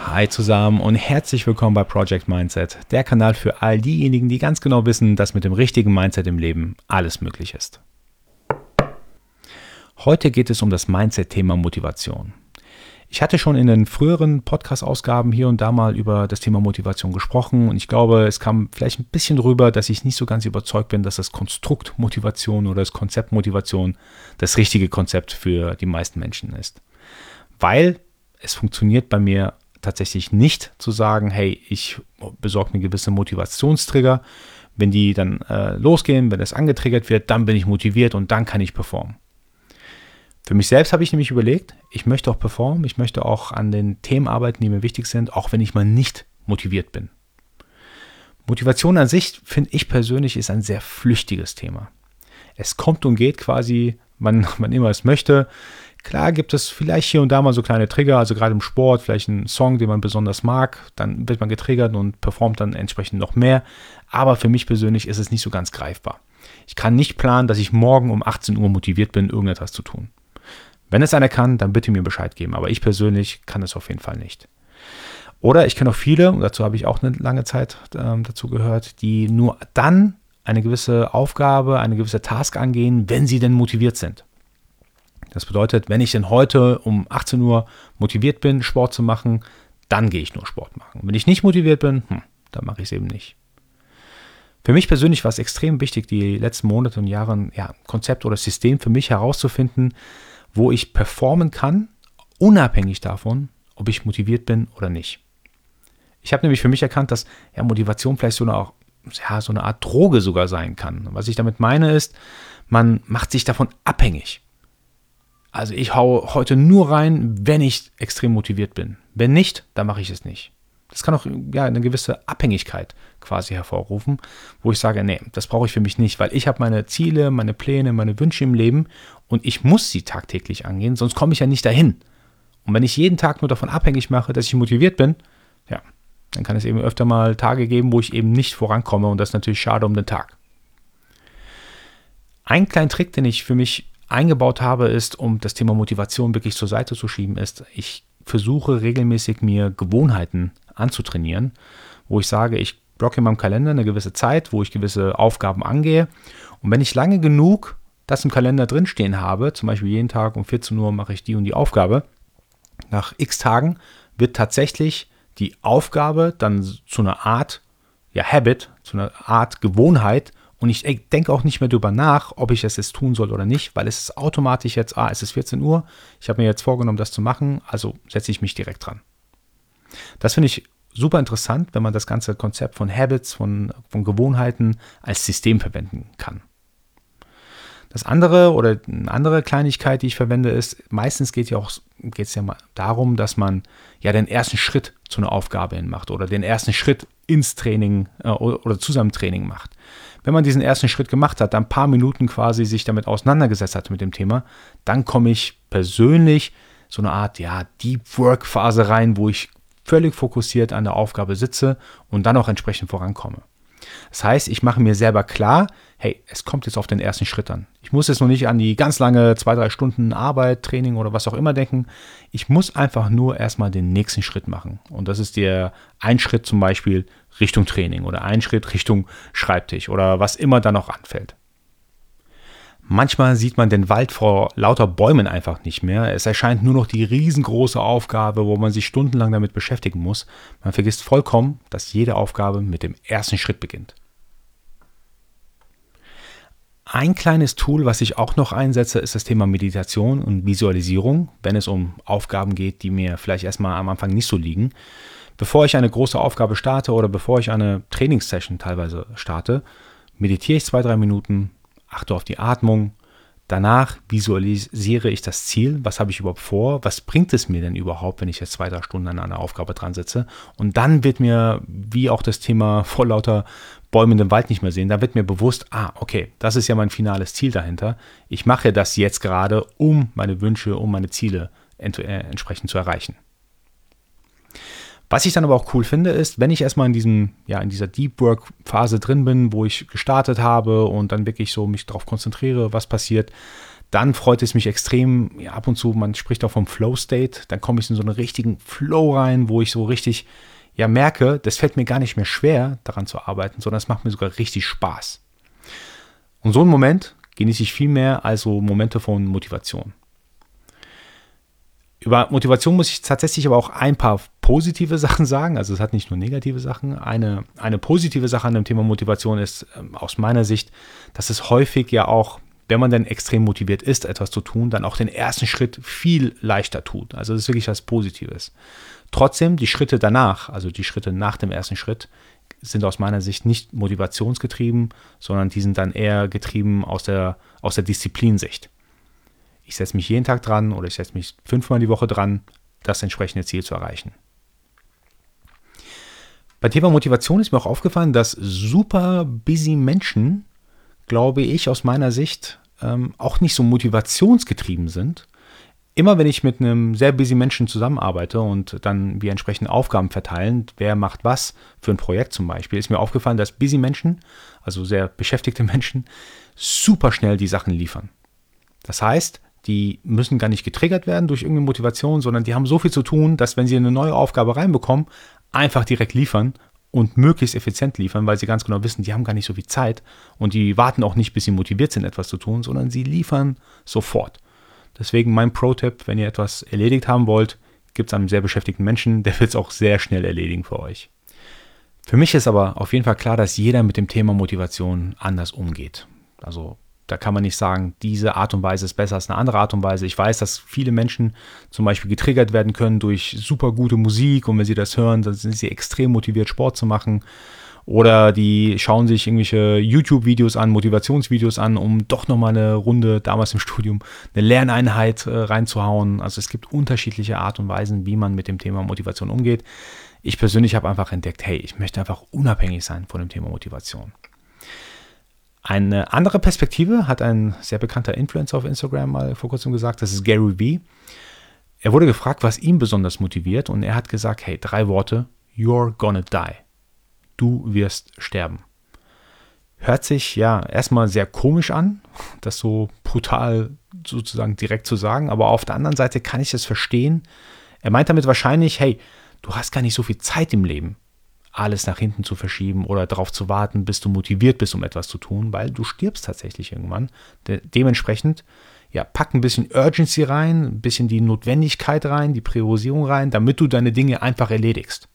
Hi zusammen und herzlich willkommen bei Project Mindset, der Kanal für all diejenigen, die ganz genau wissen, dass mit dem richtigen Mindset im Leben alles möglich ist. Heute geht es um das Mindset-Thema Motivation. Ich hatte schon in den früheren Podcast-Ausgaben hier und da mal über das Thema Motivation gesprochen und ich glaube, es kam vielleicht ein bisschen rüber, dass ich nicht so ganz überzeugt bin, dass das Konstrukt Motivation oder das Konzept Motivation das richtige Konzept für die meisten Menschen ist. Weil es funktioniert bei mir tatsächlich nicht zu sagen, hey, ich besorge mir gewisse Motivationstrigger. Wenn die dann losgehen, wenn es angetriggert wird, dann bin ich motiviert und dann kann ich performen. Für mich selbst habe ich nämlich überlegt, ich möchte auch performen, ich möchte auch an den Themen arbeiten, die mir wichtig sind, auch wenn ich mal nicht motiviert bin. Motivation an sich, finde ich persönlich, ist ein sehr flüchtiges Thema. Es kommt und geht quasi, wann immer es möchte. Klar gibt es vielleicht hier und da mal so kleine Trigger, also gerade im Sport, vielleicht einen Song, den man besonders mag, dann wird man getriggert und performt dann entsprechend noch mehr. Aber für mich persönlich ist es nicht so ganz greifbar. Ich kann nicht planen, dass ich morgen um 18 Uhr motiviert bin, irgendetwas zu tun. Wenn es einer kann, dann bitte mir Bescheid geben, aber ich persönlich kann es auf jeden Fall nicht. Oder ich kenne auch viele, und dazu habe ich auch eine lange Zeit dazu gehört, die nur dann eine gewisse Aufgabe, eine gewisse Task angehen, wenn sie denn motiviert sind. Das bedeutet, wenn ich denn heute um 18 Uhr motiviert bin, Sport zu machen, dann gehe ich nur Sport machen. Wenn ich nicht motiviert bin, dann mache ich es eben nicht. Für mich persönlich war es extrem wichtig, die letzten Monate und Jahre ein Konzept oder System für mich herauszufinden, wo ich performen kann, unabhängig davon, ob ich motiviert bin oder nicht. Ich habe nämlich für mich erkannt, dass Motivation vielleicht so eine Art Droge sogar sein kann. Was ich damit meine ist, man macht sich davon abhängig. Also ich haue heute nur rein, wenn ich extrem motiviert bin. Wenn nicht, dann mache ich es nicht. Das kann auch eine gewisse Abhängigkeit quasi hervorrufen, wo ich sage, nee, das brauche ich für mich nicht, weil ich habe meine Ziele, meine Pläne, meine Wünsche im Leben und ich muss sie tagtäglich angehen, sonst komme ich ja nicht dahin. Und wenn ich jeden Tag nur davon abhängig mache, dass ich motiviert bin, dann kann es eben öfter mal Tage geben, wo ich eben nicht vorankomme und das ist natürlich schade um den Tag. Ein kleiner Trick, den ich für mich eingebaut habe, ist, um das Thema Motivation wirklich zur Seite zu schieben, ist, ich versuche regelmäßig mir Gewohnheiten anzutrainieren, wo ich sage, ich blocke in meinem Kalender eine gewisse Zeit, wo ich gewisse Aufgaben angehe und wenn ich lange genug das im Kalender drinstehen habe, zum Beispiel jeden Tag um 14 Uhr mache ich die und die Aufgabe, nach x Tagen wird tatsächlich die Aufgabe dann zu einer Art Habit, zu einer Art Gewohnheit. Und ich denke auch nicht mehr darüber nach, ob ich es jetzt tun soll oder nicht, weil es ist automatisch jetzt, es ist 14 Uhr, ich habe mir jetzt vorgenommen, das zu machen, also setze ich mich direkt dran. Das finde ich super interessant, wenn man das ganze Konzept von Habits, von Gewohnheiten als System verwenden kann. Das andere oder eine andere Kleinigkeit, die ich verwende, ist, meistens geht es ja mal darum, dass man den ersten Schritt zu einer Aufgabe hin macht oder den ersten Schritt ins Training oder zu seinem Training macht. Wenn man diesen ersten Schritt gemacht hat, dann ein paar Minuten quasi sich damit auseinandergesetzt hat mit dem Thema, dann komme ich persönlich so eine Art Deep Work Phase rein, wo ich völlig fokussiert an der Aufgabe sitze und dann auch entsprechend vorankomme. Das heißt, ich mache mir selber klar, hey, es kommt jetzt auf den ersten Schritt an. Ich muss jetzt noch nicht an die ganz lange 2-3 Stunden Arbeit, Training oder was auch immer denken. Ich muss einfach nur erstmal den nächsten Schritt machen. Und das ist ein Schritt zum Beispiel Richtung Training oder ein Schritt Richtung Schreibtisch oder was immer da noch anfällt. Manchmal sieht man den Wald vor lauter Bäumen einfach nicht mehr. Es erscheint nur noch die riesengroße Aufgabe, wo man sich stundenlang damit beschäftigen muss. Man vergisst vollkommen, dass jede Aufgabe mit dem ersten Schritt beginnt. Ein kleines Tool, was ich auch noch einsetze, ist das Thema Meditation und Visualisierung, wenn es um Aufgaben geht, die mir vielleicht erstmal am Anfang nicht so liegen. Bevor ich eine große Aufgabe starte oder bevor ich eine Trainingssession teilweise starte, meditiere ich 2-3 Minuten, achte auf die Atmung. Danach visualisiere ich das Ziel. Was habe ich überhaupt vor? Was bringt es mir denn überhaupt, wenn ich jetzt 2-3 Stunden an einer Aufgabe dran sitze? Und dann wird mir, wie auch das Thema vor lauter Bäumen im Wald nicht mehr sehen, da wird mir bewusst, okay, das ist ja mein finales Ziel dahinter. Ich mache das jetzt gerade, um meine Wünsche, um meine Ziele entsprechend zu erreichen. Was ich dann aber auch cool finde, ist, wenn ich erstmal in dieser Deep Work Phase drin bin, wo ich gestartet habe und dann wirklich so mich darauf konzentriere, was passiert, Dann freut es mich extrem, ja, ab und zu, man spricht auch vom Flow-State, dann komme ich in so einen richtigen Flow rein, wo ich so richtig merke, das fällt mir gar nicht mehr schwer, daran zu arbeiten, sondern es macht mir sogar richtig Spaß. Und so einen Moment genieße ich viel mehr als so Momente von Motivation. Über Motivation muss ich tatsächlich aber auch ein paar positive Sachen sagen. Also es hat nicht nur negative Sachen. Eine positive Sache an dem Thema Motivation ist aus meiner Sicht, dass es häufig ja auch, wenn man dann extrem motiviert ist, etwas zu tun, dann auch den ersten Schritt viel leichter tut. Also das ist wirklich was Positives. Trotzdem, die Schritte danach, also die Schritte nach dem ersten Schritt, sind aus meiner Sicht nicht motivationsgetrieben, sondern die sind dann eher getrieben aus der Disziplinsicht. Ich setze mich jeden Tag dran oder ich setze mich 5-mal die Woche dran, das entsprechende Ziel zu erreichen. Bei Thema Motivation ist mir auch aufgefallen, dass super busy Menschen, glaube ich, aus meiner Sicht auch nicht so motivationsgetrieben sind. Immer wenn ich mit einem sehr busy Menschen zusammenarbeite und dann wir entsprechend Aufgaben verteilen, wer macht was für ein Projekt zum Beispiel, ist mir aufgefallen, dass busy Menschen, also sehr beschäftigte Menschen, super schnell die Sachen liefern. Das heißt, die müssen gar nicht getriggert werden durch irgendeine Motivation, sondern die haben so viel zu tun, dass wenn sie eine neue Aufgabe reinbekommen, einfach direkt liefern und möglichst effizient liefern, weil sie ganz genau wissen, die haben gar nicht so viel Zeit und die warten auch nicht, bis sie motiviert sind, etwas zu tun, sondern sie liefern sofort. Deswegen mein Pro-Tipp, wenn ihr etwas erledigt haben wollt, gibt es einen sehr beschäftigten Menschen, der wird es auch sehr schnell erledigen für euch. Für mich ist aber auf jeden Fall klar, dass jeder mit dem Thema Motivation anders umgeht. Also da kann man nicht sagen, diese Art und Weise ist besser als eine andere Art und Weise. Ich weiß, dass viele Menschen zum Beispiel getriggert werden können durch super gute Musik und wenn sie das hören, dann sind sie extrem motiviert, Sport zu machen. Oder die schauen sich irgendwelche YouTube-Videos an, Motivationsvideos an, um doch nochmal eine Runde, damals im Studium, eine Lerneinheit reinzuhauen. Also es gibt unterschiedliche Art und Weisen, wie man mit dem Thema Motivation umgeht. Ich persönlich habe einfach entdeckt, hey, ich möchte einfach unabhängig sein von dem Thema Motivation. Eine andere Perspektive hat ein sehr bekannter Influencer auf Instagram mal vor kurzem gesagt, das ist Gary Vee. Er wurde gefragt, was ihn besonders motiviert und er hat gesagt, hey, 3 Worte, you're gonna die. Du wirst sterben. Hört sich ja erstmal sehr komisch an, das so brutal sozusagen direkt zu sagen, aber auf der anderen Seite kann ich es verstehen. Er meint damit wahrscheinlich, hey, du hast gar nicht so viel Zeit im Leben, alles nach hinten zu verschieben oder darauf zu warten, bis du motiviert bist, um etwas zu tun, weil du stirbst tatsächlich irgendwann. Dementsprechend, ja, pack ein bisschen Urgency rein, ein bisschen die Notwendigkeit rein, die Priorisierung rein, damit du deine Dinge einfach erledigst.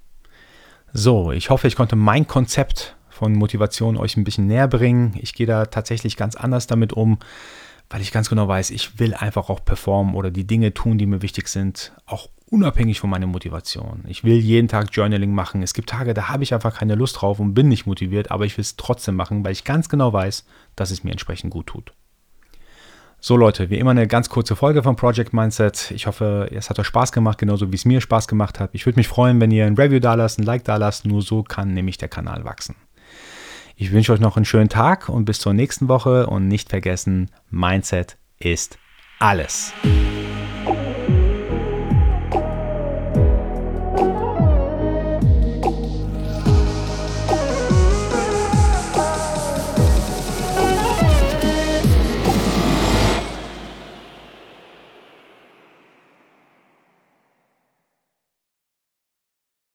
So, ich hoffe, ich konnte mein Konzept von Motivation euch ein bisschen näher bringen. Ich gehe da tatsächlich ganz anders damit um, weil ich ganz genau weiß, ich will einfach auch performen oder die Dinge tun, die mir wichtig sind, auch unabhängig von meiner Motivation. Ich will jeden Tag Journaling machen. Es gibt Tage, da habe ich einfach keine Lust drauf und bin nicht motiviert, aber ich will es trotzdem machen, weil ich ganz genau weiß, dass es mir entsprechend gut tut. So Leute, wie immer eine ganz kurze Folge von Project Mindset. Ich hoffe, es hat euch Spaß gemacht, genauso wie es mir Spaß gemacht hat. Ich würde mich freuen, wenn ihr ein Review da lasst, ein Like da lasst. Nur so kann nämlich der Kanal wachsen. Ich wünsche euch noch einen schönen Tag und bis zur nächsten Woche. Und nicht vergessen, Mindset ist alles.